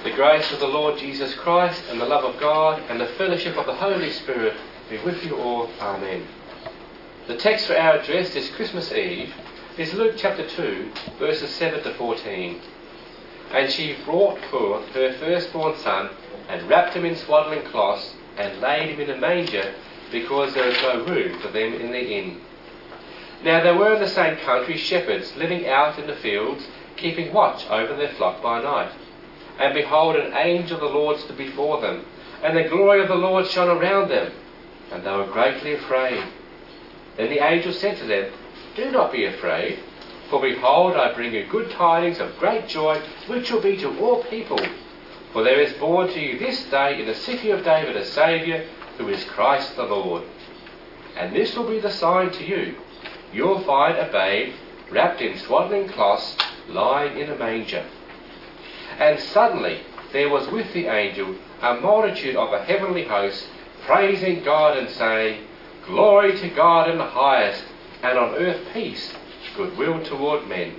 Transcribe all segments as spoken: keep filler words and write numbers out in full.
The grace of the Lord Jesus Christ and the love of God and the fellowship of the Holy Spirit be with you all. Amen. The text for our address this Christmas Eve is Luke chapter two, verses seven to fourteen. And she brought forth her firstborn son, and wrapped him in swaddling cloths, and laid him in a manger, because there was no room for them in the inn. Now there were in the same country shepherds living out in the fields, keeping watch over their flock by night. And behold, an angel of the Lord stood before them, and the glory of the Lord shone around them, and they were greatly afraid. Then the angel said to them, Do not be afraid, for behold, I bring you good tidings of great joy, which will be to all people. For there is born to you this day in the city of David a Saviour, who is Christ the Lord. And this will be the sign to you. You will find a babe wrapped in swaddling cloths, lying in a manger. And suddenly there was with the angel a multitude of the heavenly host, praising God and saying, Glory to God in the highest, and on earth peace, goodwill toward men.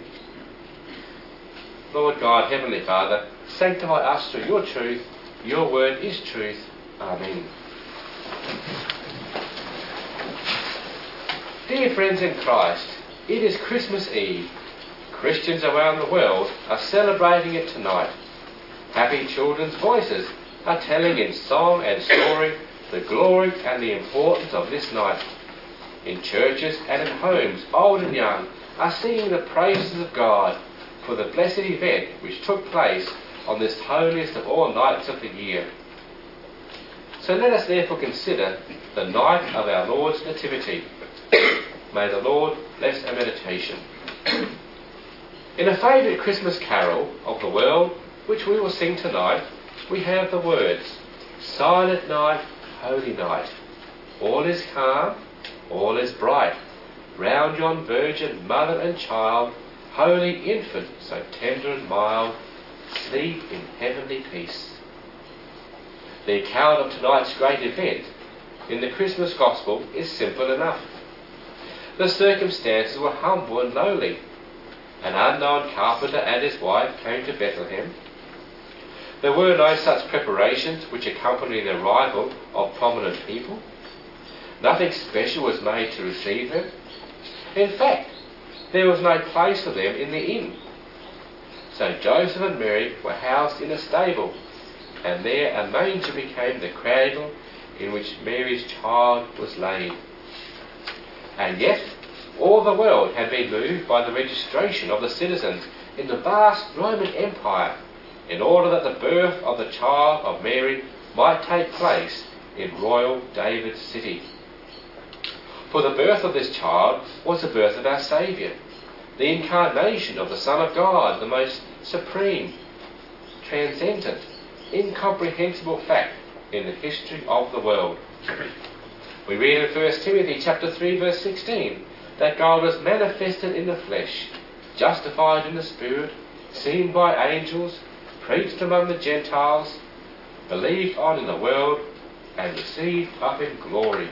Lord God, Heavenly Father, sanctify us through your truth. Your word is truth. Amen. Dear friends in Christ, it is Christmas Eve. Christians around the world are celebrating it tonight. Happy children's voices are telling in song and story the glory and the importance of this night. In churches and in homes, old and young, are singing the praises of God for the blessed event which took place on this holiest of all nights of the year. So let us therefore consider the night of our Lord's Nativity. May the Lord bless our meditation. In a favourite Christmas carol of the world, which we will sing tonight, we have the words, Silent night, holy night, all is calm, all is bright, round yon virgin mother and child, holy infant, so tender and mild, sleep in heavenly peace. The account of tonight's great event in the Christmas Gospel is simple enough. The circumstances were humble and lowly. An unknown carpenter and his wife came to Bethlehem. There were no such preparations which accompany the arrival of prominent people. Nothing special was made to receive them. In fact, there was no place for them in the inn. So Joseph and Mary were housed in a stable, and there a manger became the cradle in which Mary's child was laid. And yet, all the world had been moved by the registration of the citizens in the vast Roman Empire, in order that the birth of the child of Mary might take place in royal David's city. For the birth of this child was the birth of our Saviour, the incarnation of the Son of God, the most supreme, transcendent, incomprehensible fact in the history of the world. We read in First Timothy chapter three, verse sixteen, that God was manifested in the flesh, justified in the Spirit, seen by angels, preached among the Gentiles, believed on in the world, and received up in glory.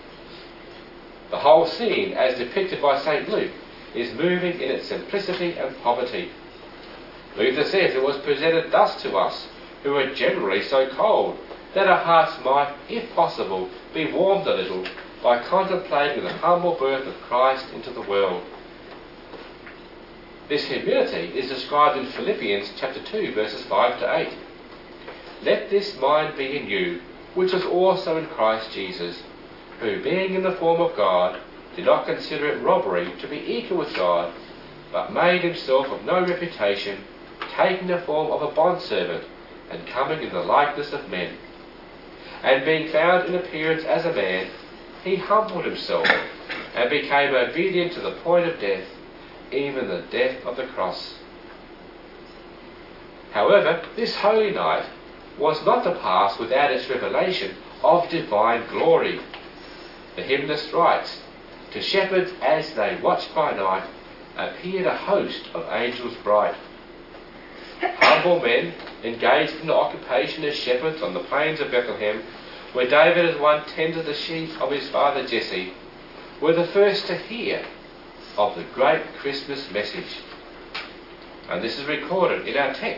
The whole scene, as depicted by Saint Luke, is moving in its simplicity and poverty. Luther says it was presented thus to us, who are generally so cold, that our hearts might, if possible, be warmed a little by contemplating the humble birth of Christ into the world. This humility is described in Philippians chapter two, verses five to eight. Let this mind be in you, which was also in Christ Jesus, who, being in the form of God, did not consider it robbery to be equal with God, but made himself of no reputation, taking the form of a bondservant, and coming in the likeness of men. And being found in appearance as a man, he humbled himself, and became obedient to the point of death, even the death of the cross. However, this holy night was not to pass without its revelation of divine glory. The hymnist writes, To shepherds as they watched by night, appeared a host of angels bright. Humble men, engaged in the occupation as shepherds on the plains of Bethlehem, where David as one tended the sheep of his father Jesse, were the first to hear of the great Christmas message. And this is recorded in our text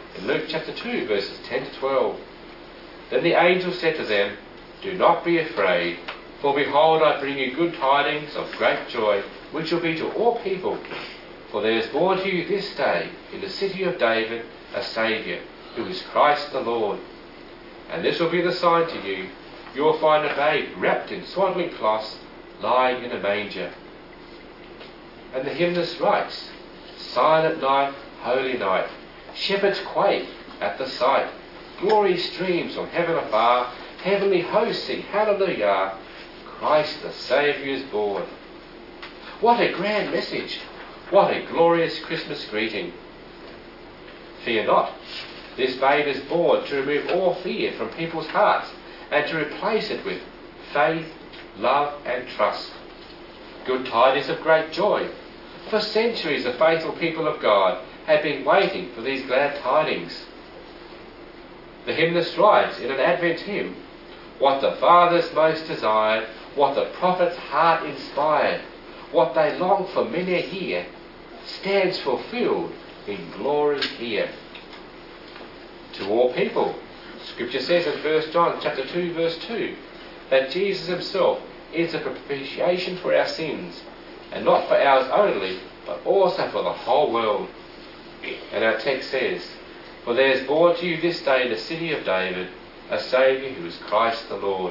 in Luke chapter two, verses ten to twelve. Then the angel said to them, "Do not be afraid, for behold, I bring you good tidings of great joy, which will be to all people. For there is born to you this day in the city of David a Saviour, who is Christ the Lord. And this will be the sign to you: you will find a babe wrapped in swaddling cloths, lying in a manger." And the hymnist writes, "Silent night, holy night, shepherds quake at the sight. Glory streams from heaven afar, heavenly hosts sing hallelujah. Christ the Saviour is born." What a grand message! What a glorious Christmas greeting! Fear not. This babe is born to remove all fear from people's hearts and to replace it with faith, love and trust. Good tidings of great joy. For centuries the faithful people of God have been waiting for these glad tidings. The hymnist writes in an Advent hymn, "What the fathers most desired, what the prophet's heart inspired, what they longed for many a year, stands fulfilled in glory here." To all people, Scripture says in First John chapter two, verse two, that Jesus himself is a propitiation for our sins, and not for ours only, but also for the whole world. And our text says, "For there is born to you this day in the city of David a Saviour, who is Christ the Lord."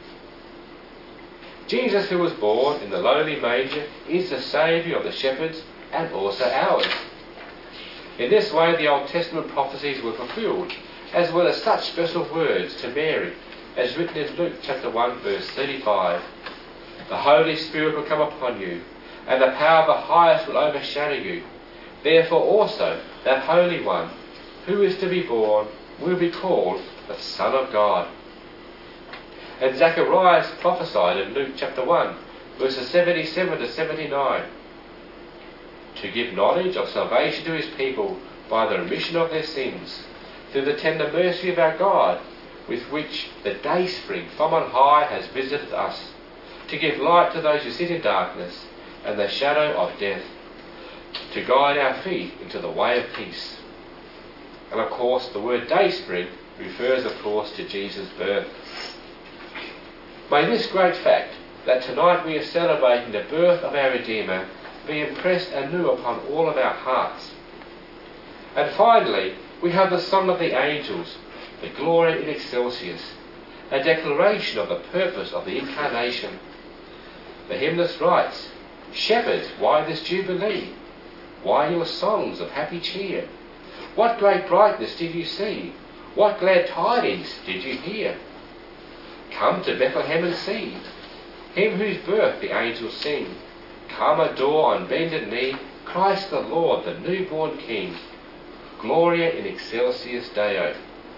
Jesus, who was born in the lowly manger, is the Saviour of the shepherds and also ours. In this way the Old Testament prophecies were fulfilled, as well as such special words to Mary, as written in Luke chapter one, verse thirty-five. "The Holy Spirit will come upon you, and the power of the Highest will overshadow you. Therefore also that Holy One, who is to be born, will be called the Son of God." And Zacharias prophesied in Luke chapter one, verses seventy-seven to seventy-nine. "To give knowledge of salvation to his people by the remission of their sins, through the tender mercy of our God, with which the dayspring from on high has visited us, to give light to those who sit in darkness and the shadow of death, to guide our feet into the way of peace." And of course the word dayspring refers of course to Jesus' birth. May this great fact, that tonight we are celebrating the birth of our Redeemer, be impressed anew upon all of our hearts. And finally, we have the song of the angels, the Gloria in Excelsis, a declaration of the purpose of the Incarnation. The hymnist writes, "Shepherds, why this jubilee? Why your songs of happy cheer? What great brightness did you see? What glad tidings did you hear? Come to Bethlehem and see him whose birth the angels sing. Come adore on bended knee Christ the Lord, the newborn King. Gloria in Excelsis Deo."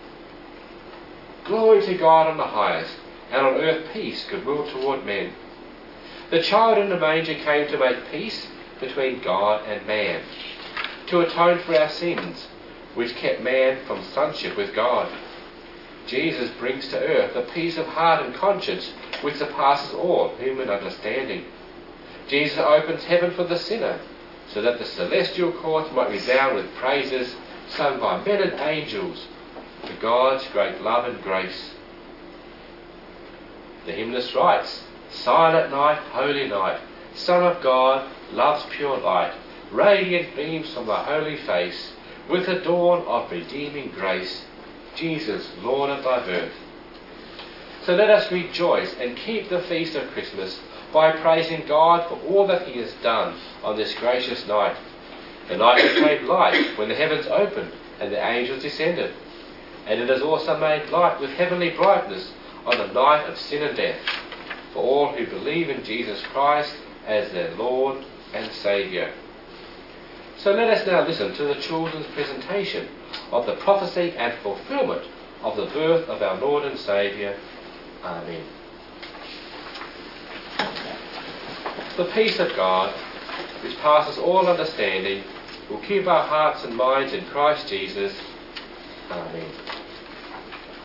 Glory to God on the highest, and on earth peace, goodwill toward men. The child in the manger came to make peace between God and man, to atone for our sins, which kept man from sonship with God. Jesus brings to earth a peace of heart and conscience which surpasses all human understanding. Jesus opens heaven for the sinner, so that the celestial courts might resound with praises sung by men and angels for God's great love and grace. The hymnist writes, "Silent night, holy night, Son of God, love's pure light, radiant beams from the holy face, with the dawn of redeeming grace, Jesus, Lord of thy birth." So let us rejoice and keep the feast of Christmas by praising God for all that he has done on this gracious night. The night became light when the heavens opened and the angels descended, and it is also made light with heavenly brightness on the night of sin and death, for all who believe in Jesus Christ as their Lord and Saviour. So let us now listen to the children's presentation of the prophecy and fulfilment of the birth of our Lord and Saviour. Amen. The peace of God, which passes all understanding, will keep our hearts and minds in Christ Jesus. Amen.